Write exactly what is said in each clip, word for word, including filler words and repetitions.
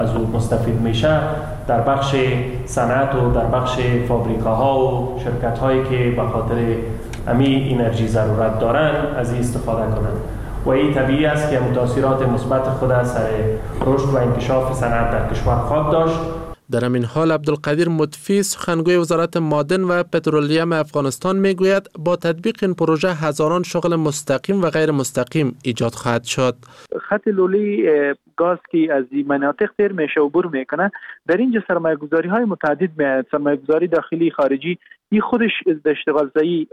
از او مستفید میشه در بخش صنعت و در بخش فابریکاها و شرکت هایی که به خاطر امی انرژی ضرورت دارن از این استفاده کنند و این طبیعی است که متاثرات مثبت خود سر رشد و انکشاف صنعت در کشور خواهد داشت. در همین حال عبدالقدیر مطفی سخنگوی وزارت معدن و پترولیم افغانستان میگوید با تطبیق این پروژه هزاران شغل مستقیم و غیر مستقیم ایجاد خواهد شد. خط لولی گاز که از این مناطق تیر میشه و عبور میکنه، در اینجا سرمایه گذاری های متعدد میاد، سرمایه گذاری داخلی خارجی، این خودش به اشتغال زایی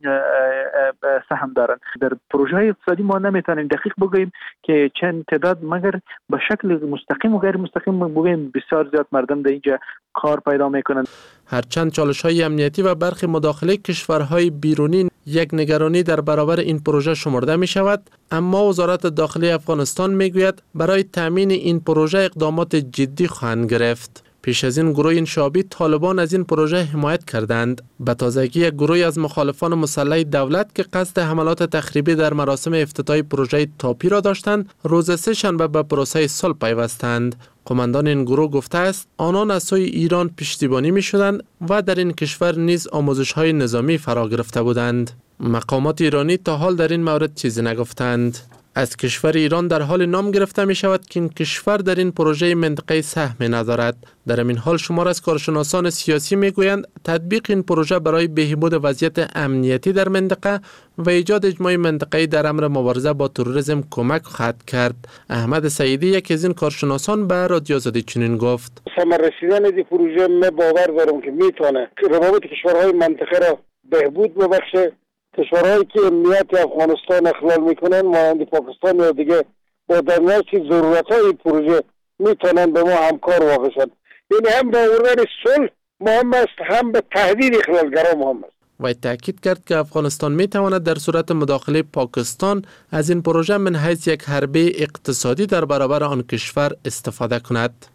سهم دارن. در پروژه های اقتصادی ما نمیتونیم دقیق بگوییم که چند تعداد، مگر به شکل مستقیم و غیر مستقیم بگوییم بسیار زیاد مردم در اینجا کار پیدا میکنن. هرچند چالش های امنیتی و برخی مداخله کشورهای بیرونی یک نگرانی در برابر این پروژه شمرده می شود، اما وزارت داخلی افغانستان می گوید برای تامین این پروژه اقدامات جدی خواهند گرفت. پیش از این گروه انشابی طالبان از این پروژه حمایت کردند. به تازگی یک گروه از مخالفان مسلح دولت که قصد حملات تخریبی در مراسم افتتاحی پروژه تاپی را داشتند، روز سه شنبه به پروسه صلح پیوستند. قماندان این گروه گفته است آنان از سوی ایران پشتیبانی می شدند و در این کشور نیز آموزش های نظامی فرا گرفته بودند. مقامات ایرانی تا حال در این مورد چیزی نگفتند. از کشور ایران در حال نام گرفته می شود که این کشور در این پروژه منطقه سهمی ندارد. در این حال شمار از کارشناسان سیاسی می گویند تطبیق این پروژه برای بهبود وضعیت امنیتی در منطقه و ایجاد اجماع منطقه‌ای در امر مبارزه با تروریسم کمک خواهد کرد. احمد سعیدی یکی از این کارشناسان به رادیو آزادی چنین گفت: ثمر رسیدن این پروژه من باور دارم که میتونه روابط کشورهای منطقه را بهبود ببخشه. کشورهایی که امنیت افغانستان اخلال میکنن مانند پاکستان یا دیگه با درنیت ضرورت‌های پروژه میتونن به ما همکار واقع شد. یعنی هم به آوردن صلح مهم است، هم به تهدید اخلالگرا مهم است. و تاکید کرد که افغانستان میتواند در صورت مداخله پاکستان از این پروژه من حیث یک حربه اقتصادی در برابر آن کشور استفاده کند.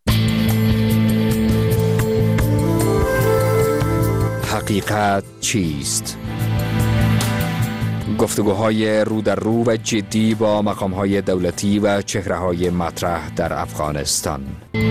حقیقت چیست؟ گفتگوهای رو در رو و جدی با مقام‌های دولتی و چهره‌های مطرح در افغانستان.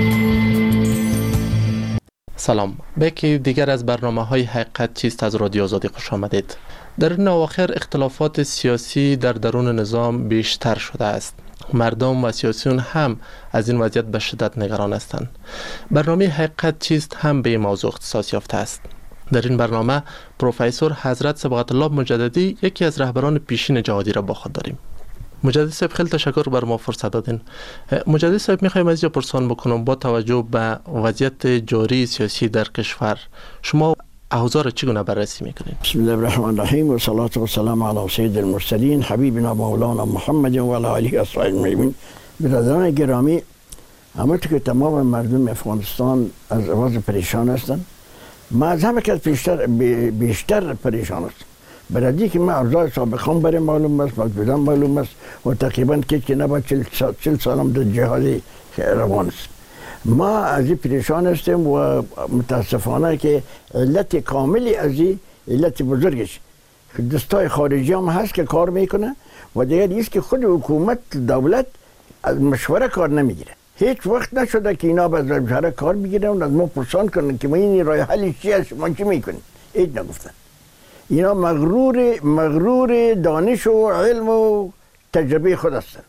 سلام، به یکی دیگر از برنامه‌های حقیقت چیست از رادیو آزادی خوش آمدید. در این اواخر اختلافات سیاسی در درون نظام بیشتر شده است. مردم و سیاسیون هم از این وضعیت به شدت نگران هستند. برنامه حقیقت چیست هم به این موضوع اختصاص یافته است. در این برنامه پروفسور حضرت صبغت الله مجددی یکی از رهبران پیشین جهادی را با خود داریم. مجددی صاحب خیلی تشکر بر ما فرصت دادین. مجددی صاحب میخوایم از اینجا پرسان بکنم با توجه به وضعیت جاری سیاسی در کشور شما اوضاع را چگونه بررسی میکنید؟ بسم الله الرحمن الرحیم و صلات و سلام علی سید المرسلین حبیبنا مولانا محمد و علی آله و اصحابه اجمعین. برادران گرامی، همونطور که تمام مردم افغانستان از آواز پریشان هستند، ما از همه کس بیشتر بیشتر پریشان است. برای که ما اوضاع سابقان برای معلوم است، موجودان معلوم است و تقریبا که که نباید چل سالم در جهادی روان است. ما از این پریشان هستیم و متاسفانه که علت کاملی از این علت بزرگش دستای خارجی هم هست که کار میکنه و دیگر ایست که خود حکومت دولت از مشوره کار نمیگیره. هیچ وقت نشده که اینا باز مشوره کار بگیرن و از ما پرسان کنن که ما این راه حل چی است، ما چی میکنیم. هیچ نگفتن. اینا مغرور مغرور دانش و علم و تجربه خود هستن.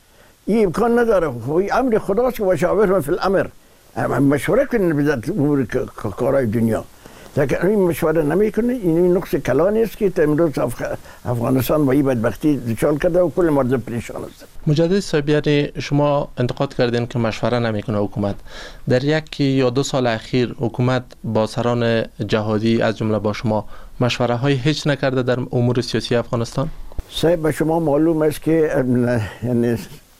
این امکان نداره. این امر خداست که مشاور فی الامر، مشوره کنن به امور کارهای دنیا. لیکن این مشوره نمیکنه. این نقص کلانی است که امروز افغانستان با این بدبختی دچار کرده و کل مردم پریشان است. مجدد صاحب، یعنی شما انتقاد کردین که مشوره نمیکنه حکومت. در یک یا دو سال اخیر حکومت با سران جهادی از جمله با شما مشوره های هیچ نکرده در امور سیاسی افغانستان؟ صاحب به شما معلوم است که یعنی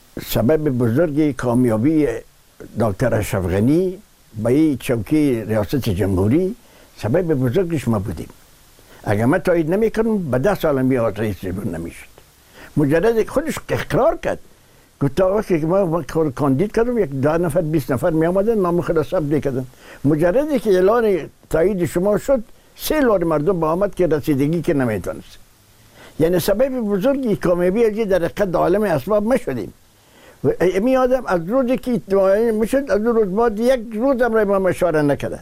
سبب بزرگی کامیابی دکتر اشرف غنی به این چوکی ریاست جمهوری سبب بزرگش ما بودیم. اگر من تایید نمیکنم به ده سال میاد رئیس جمهور نمیشد. مجرد خودش اقرار کرد گفت تا وقتی که ما کاندید کردم یک ده نفر بیست نفر می آمدن نام خود ثبت نکردن. مجردی که اعلان تایید شما شد سه لار مردم با آمد که رسیدگی که نمیتونست. یعنی سبب بزرگی کامیابی از در حقیقت عالم اسباب ما شدیم می آدم از روزی که اتفاقی میشد از روز بعد یک روز هم رای ما مشوره نکرده،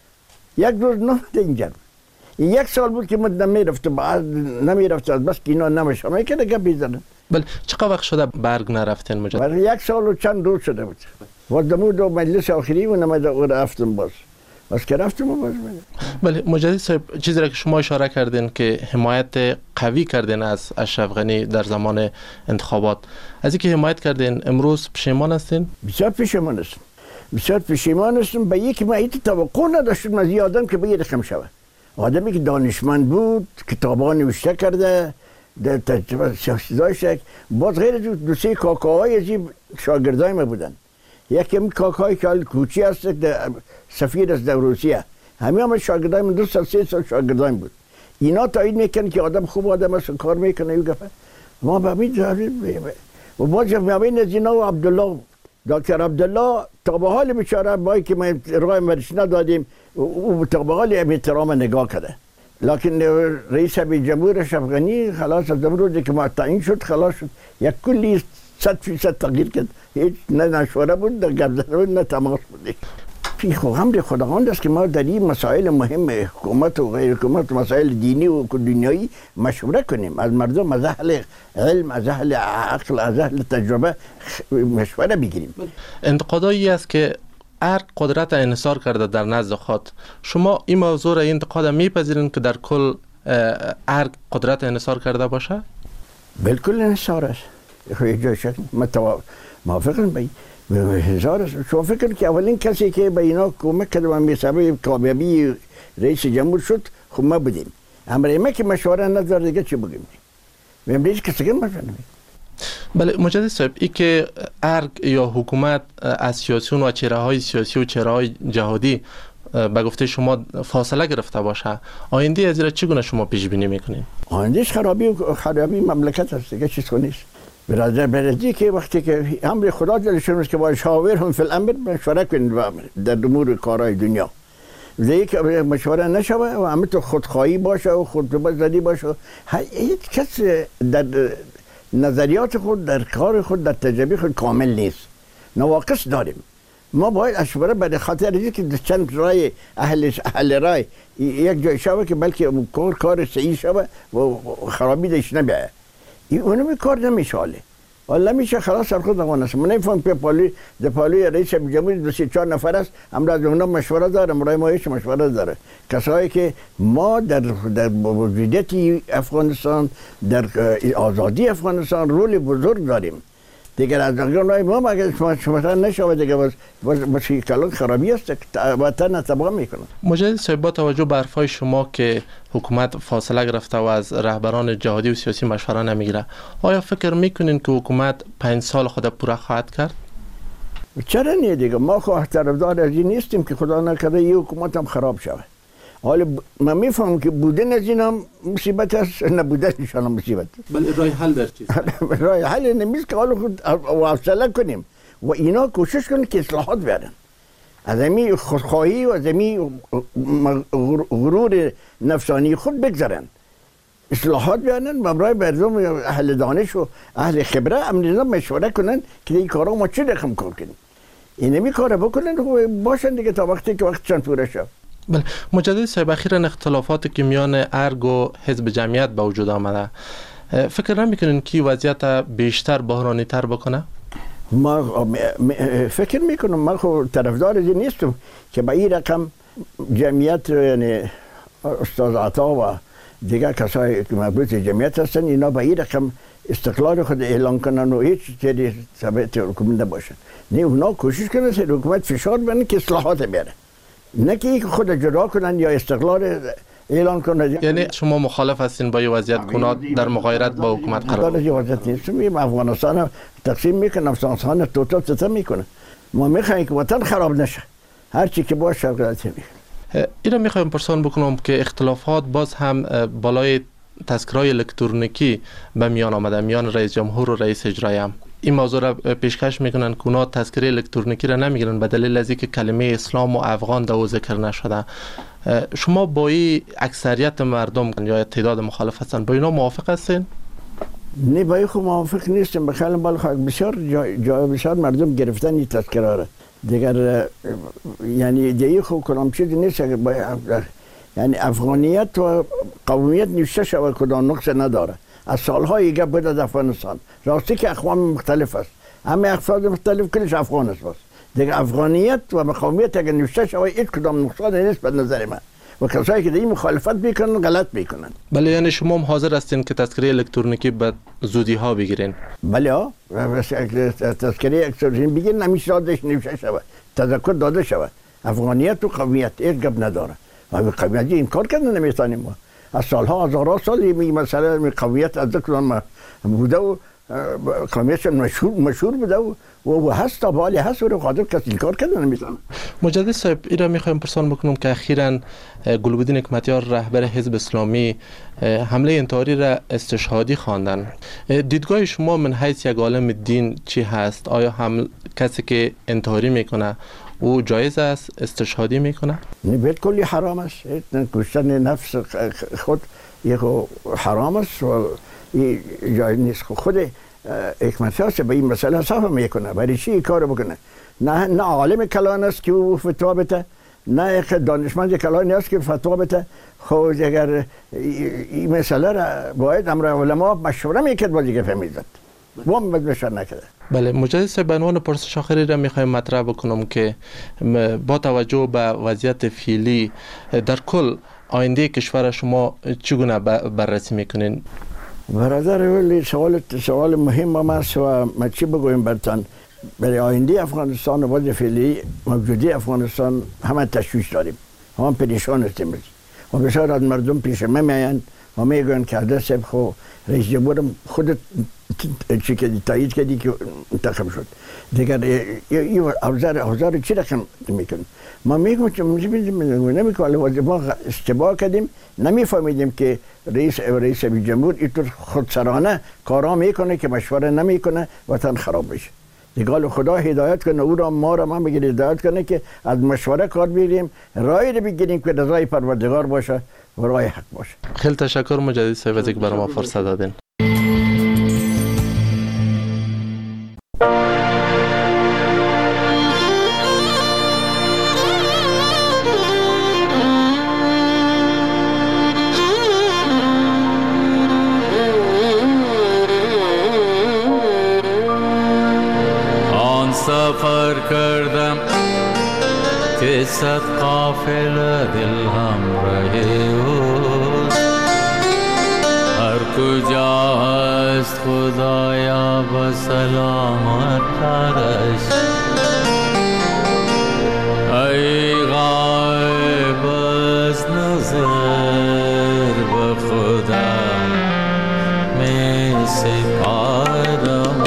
یک روز نه اینجا یک سال بود که من نمیرفت بعد نمیرفت از بس که اینا نمیشه میکنه گپ میزنن. بله چقدر وقت شده برگ نرفتین مجدد؟ برای یک سال و چند روز شده بود. وردمو دو مجلس آخری و نمیده رفتم باز. بس که رفتم باز میده. بله مجدد صاحب چیزی را که شما اشاره کردین که حمایت قوی کردین از اشرف غنی در زمان انتخابات، از اینکه حمایت کردین امروز پشیمان هستین؟ بسیار پشیمان هستم. بسیار پشیمان هستم به یک معیت توقع نداشتم از این آدم که به یه رقم شود. آدمی که دانشمند بود، کتابا نوشته کرده، در تجربه سیاسی داشته، باز غیر دو سه کاکاهای از این شاگردای ما بودن. یکی هم کاکای که حال کوچی هست سفیر از در روسیه، همه هم شاگردای من دو سال سه سال شاگردای بود. اینا تایید میکنن که آدم خوب آدم است کار میکنه یو گفت. ما به همین و باز میابین از اینا و عبدالله دکتر عبدالله تا به حال بیچاره بایی که ما رای مرش ندادیم او تا به حال احترام نگاه کرده. لکن رئیس جمهور اشرف غنی خلاص از روزی که ما تعیین شد خلاص شد یک کلی صد فیصد تغییر کرد. هیچ نه نشوره بود نه گپ زدن بود نه تماس بود. این خو امر خداوند است که ما در این مسائل مهم حکومت و غیر حکومت مسائل دینی و دنیایی مشوره کنیم، از مردم از اهل علم از اهل عقل از اهل تجربه مشوره بگیریم. انتقادایی است که ارگ قدرت انحصار کرده در نزد خود. شما این موضوع را این انتقاد میپذیرین که در کل ارگ قدرت انحصار کرده باشه؟ بالکل انحصار است. خیلی جای شک موافقم با هزار است. شما فکر که اولین کسی که به اینا کمک کرد و میسبب کامیابی رئیس جمهور شد خب ما بودیم. اما ما که مشوره نداره دیگه چی بگیم؟ امروز کسی که مشوره نمیده. بله مجدد صاحب ای که ارگ یا حکومت از سیاسیون و چهره های سیاسی و چهره های جهادی به گفته شما فاصله گرفته باشه، آینده از این چگونه شما پیش بینی میکنین؟ آیندهش خرابی و خرابی مملکت است دیگه چیز نیست. برادر برادری که وقتی که امر خدا دلشون است که با شاورهم فی الامر مشوره کنید در امور کارهای دنیا. زی که مشوره نشوه و همه تو خودخواهی باشه و خودزدی باشه، هیچ کس در نظریات خود در کار خود در تجربه خود کامل نیست. نواقص داریم. ما باید اشوره به خاطر اینکه که چند رای اهل اهل رای یک جای شوه که بلکه کار کار صحیح شوه و خرابی داشت نبیه. اونو کار نمیشه حاله. حالا میشه خلاص سر خود نوانست. من نمیفهم که پالی در پالی رئیس جمهوری دو سه چهار نفر است، هم از اونها مشوره داره، برای ما هیچ مشوره داره. کسایی که ما در در موجودیت افغانستان در آزادی افغانستان رول بزرگ داریم. دیگر از اونها ما مگه مشوره نشوه دیگه باز باز کلان خرابی است وطن تباه میکنه. مجدد صاحب با توجه به حرفای شما که حکومت فاصله گرفته و از رهبران جهادی و سیاسی مشوره نمیگیره، آیا فکر میکنین که حکومت پنج سال خود پوره خواهد کرد؟ چرا نه دیگه، ما خو طرفدار از این نیستیم که خدا نکرده این حکومت هم خراب شود. حالا من میفهمم که بودن از این هم مصیبت است، نبودنش هم مصیبت. بله راه حل در چیست؟ راه حل نمیست که حالا خود حوصله کنیم و اینا کوشش کنن که اصلاحات بیارن. از همین خودخواهی و از همین غرور نفسانی خود بگذرن. اصلاحات بیارن و برای مردم اهل دانش و اهل خبره امروز مشوره کنن که این کارا ما چه رقم کار کنیم. اینمی کارا بکنن باشن دیگه تا وقتی که وقت چند پوره شد. بله مجدد صاحب اخیراً اختلافاتی که میان ارگ و حزب جمعیت به وجود آمده، فکر نمیکنین که وضعیت بیشتر بحرانی تر بکنه؟ ما فکر میکنم، من خود طرفدار این نیستم که به این رقم جمعیت یعنی استاد عطا و دیگر کسایی که مربوط جمعیت هستن اینا به این رقم استقلال خود اعلان کنن و هیچ چیزی ثابت حکومت نباشن. نه اونا کوشش کنن که حکومت فشار بزنه که اصلاحات بیاره، نه که خود جدا کنن یا استقلال اعلان کنن. یعنی شما مخالف هستین با این وضعیت کنات در مغایرت با حکومت قرار؟ در این وضعیت نیستم. افغانستان تقسیم میکنه، افغانستان توتال ستم میکنه. ما میخوایم که وطن خراب نشه، هر چی که باشه غلطی میکنه. اینا میخوایم پرسان بکنم که اختلافات باز هم بالای تذکرهای الکترونیکی به میان آمده میان رئیس جمهور و رئیس اجرایی هم. این موضوع را پیشکش میکنن که اونا تذکره الکترونیکی را نمیگیرن به دلیل از اینکه کلمه اسلام و افغان در او ذکر نشده. شما با این اکثریت مردم یا تعداد مخالف هستن با اینا موافق هستین؟ نه باید خود موافق نیستم. بخیال بال خواهد بسیار جای جا بسیار مردم گرفتن این تذکره را دیگر، یعنی دیگه خود کدام چیزی نیست که باید، یعنی افغانیت و قومیت نوشته شود کدام نقص نداره. از سالهای گپ بود از افغانستان، راستی که اقوام مختلف است، همه افراد مختلف کلش افغان است. دیگه افغانیت و قومیت اگر نوشته شود هیچ کدام نقصان نیست به نظر من، و کسایی که این مخالفت میکنن غلط میکنن. بله، یعنی شما هم حاضر هستین که تذکره الکترونیکی به زودی ها بگیرین؟ بله ها، تذکره الکترونیکی بگیرین، همیشه دادش نوشته شود، تذکر داده شود. افغانیت و قومیت هیچ گپ نداره. و قومیت این کار کردن نمیتونیم ما. از سالها هزارها سال این مسئله قومیت از ذکر بوده و قومیت مشهور مشهور بوده و و هست تا بالی هست و قادر کسی کار کردن نمیتونه. مجدد صاحب، این را میخوایم پرسان بکنم که اخیراً گلبدین حکمتیار رهبر حزب اسلامی حمله انتحاری را استشهادی خواندن. دیدگاه شما من حیث یک عالم دین چی هست؟ آیا هم کسی که انتحاری میکنه او جایز است استشهادی میکنه؟ نه، بالکل حرام است. کشتن نفس خود یک حرام است و جایز نیست. خود حکمتیار به این مسئله صحبت میکنه، برای چی کار بکنه؟ نه نه عالم کلان است که او فتوا بده، نه یک دانشمند کلانی است که فتوا بده. خب اگر این مسئله را باید امر علما مشوره میکرد با دیگه فهمیدند، و هم مشوره نکرده. بله، مجدد صاحب، به عنوان پرسش آخری را میخوایم مطرح بکنم که با توجه به وضعیت فعلی در کل آینده کشور شما چگونه بررسی میکنین؟ برادر ولی سوال سوال مهم است و ما چی بگویم برتان. برای آینده افغانستان و وضع فعلی موجودی افغانستان همه تشویش داریم، هم پریشان هستیم و بسیار از مردم پیش ما میآیند و میگویند که عبدالله صاحب خو رئیس جمهور خود چی که تایید کردی که انتخاب شد، دیگر این اوزار اوزار چی رقم میکنه؟ ما میگم که نمیکنیم، ما اشتباه کردیم، نمیفهمیدیم که رئیس رئیس جمهور اینطور خودسرانه کارا میکنه که مشوره نمیکنه وطن خراب بشه. دیگه خدا هدایت کنه او را، ما را ما بگیره هدایت کنه که از مشوره کار بگیریم، رای رو بگیریم که رضای پروردگار باشه و رای حق باشه. خیلی تشکر مجدد صاحب از اینکه برای ما فرصت دادین. سفر کردم که صد قافله دل همراه اوست، هر کجا هست خدایا به سلامت ترش. ای غایب از نظر به خدا می سپارم،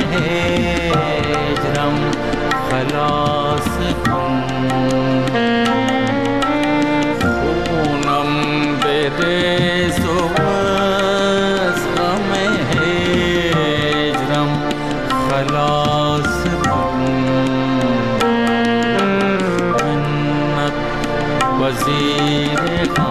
هجرم خلاص کن خونم بریز و از غم هجرم خلاص کن منت وزیر